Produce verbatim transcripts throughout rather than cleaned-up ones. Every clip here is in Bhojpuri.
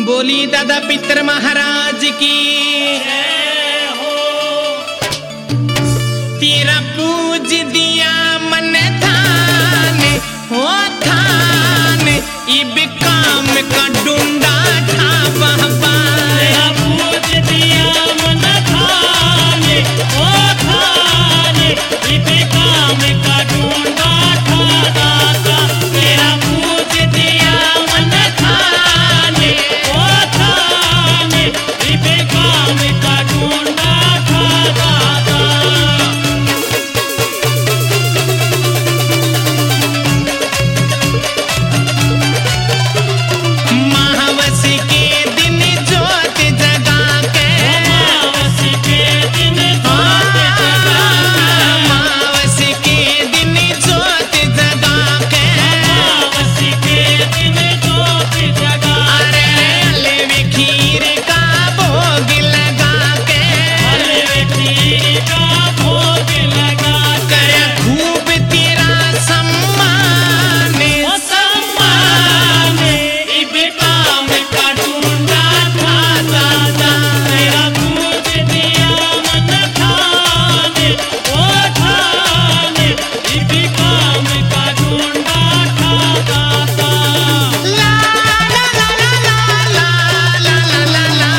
बोली दादा पितर महाराज की जय हो। तेरा पूज दिया मन थान हो थान इब काम का डूंडा ठा बाबा। तेरा पूज दिया मन थान हो थान इब काम का डूंडा ठा दाता। तेरा पूज दिया मन थान हो थान इब काम का डूंडा ठा दाता। महावस के दिन जोत जगा के अमावस के दिन जोत जगा के। महावस के दिन जोत जगा के अमावस के दिन जोत जगा अरे हलवे खीर का भोग लगा के हलवे खीर का भोग लगा कर खूब तेरा सम्मान ओ सम्मान इब काम का डूंडा था दादा। तेरा पूज दिया मन थान ओ थान इब काम का डूंडा था दादा। ला ला ला ला ला ला ला ला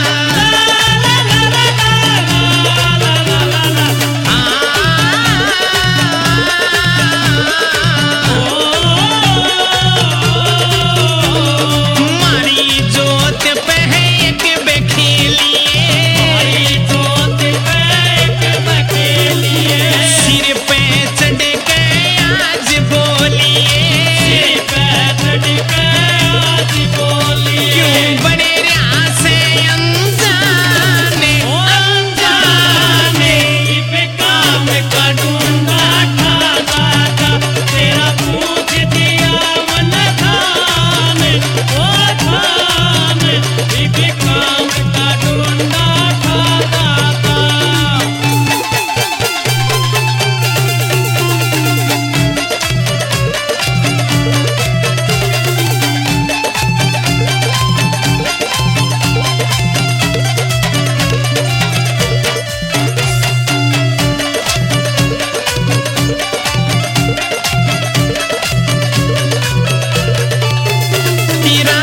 मारी जोत पे एक बखेलिए सिर पे चढ़ के आज बोलिए क्यों बड़े से अनजाने अनजाने तेरा